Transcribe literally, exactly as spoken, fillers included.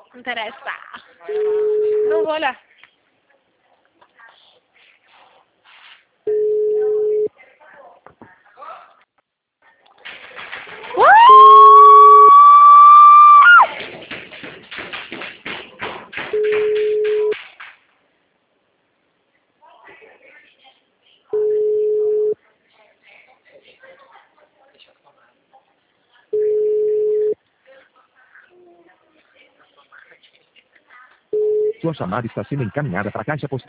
Não interessa. Não vou olhar. Sua chamada está sendo encaminhada para a caixa postal.